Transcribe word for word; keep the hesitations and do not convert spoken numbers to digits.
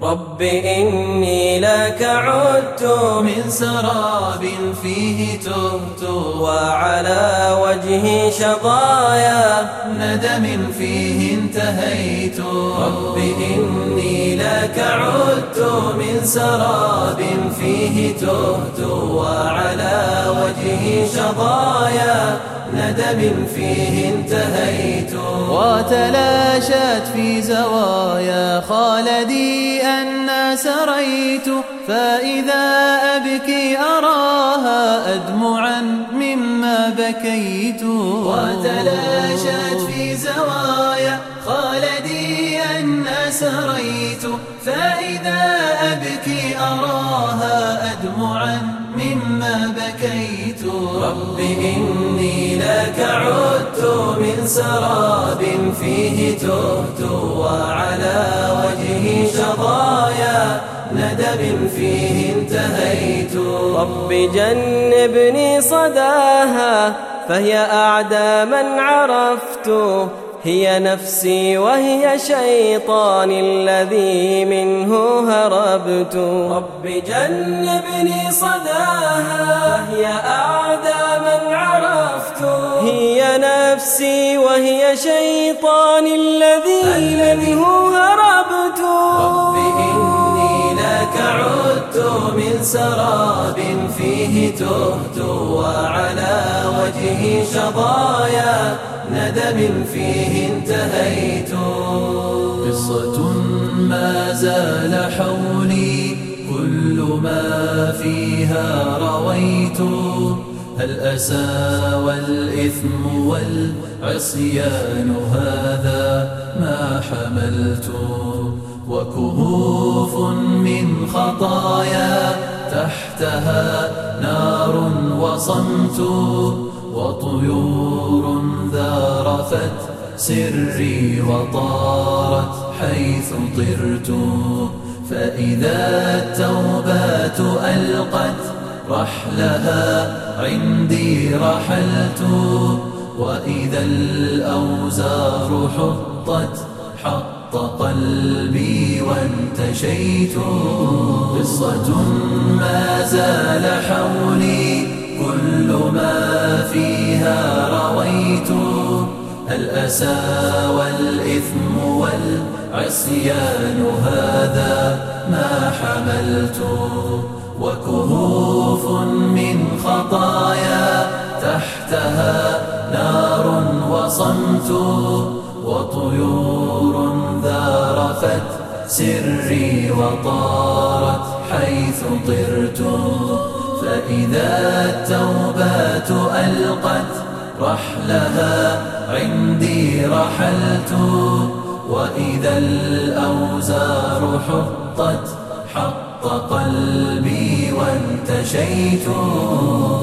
رب إني لك عدت من سراب فيه تهت وعلى وجهي شظايا ندم فيه انتهيت رب إني لك عدت من سراب فيه تهت وعلى وجهي شظايا ندم فيه انتهيت وتلاشت في زوايا خالدي أن سريت فإذا أبكي أراها أدمعا مما بكيت وتلاشت في زوايا خالدي أن سريت فإذا أبكي أراها أدمعا مما بكيت رب إني لك عدت من سراب فيه تهت وعلى وجهي شظايا ندم فيه انتهيت رب جنبني صداها فهي أعدى من عرفت هي نفسي وهي شيطاني الذي منه هربت رب جنبني صداها هي أعدى من عرفت هي نفسي وهي شيطاني الذي منه هربت رب إني لك عدت من سراب فيه تهت وعلى وجهي شظايا ندم فيه انتهيت قصة ما زال حولي كل ما فيها رويت الأسى والإثم والعصيان هذا ما حملت وكهوف من خطايا تحتها نار وصمت وطيور ذارفت سري وطارت حيث طرت فإذا التوبات ألقت رحلها عندي رحلت وإذا الأوزار حطت حط قلبي وانتشيت قصة ما زال حولي كل ما فيها رويت الأسى والإثم والعصيان هذا ما حملت وكهوف من خطايا تحتها نار وصمت وطيور ذارفت سري وطارت حيث طرت فإذا التوبات ألقت رحلها عندي رحلت وإذا الأوزار حطت حط قلبي وانتشيت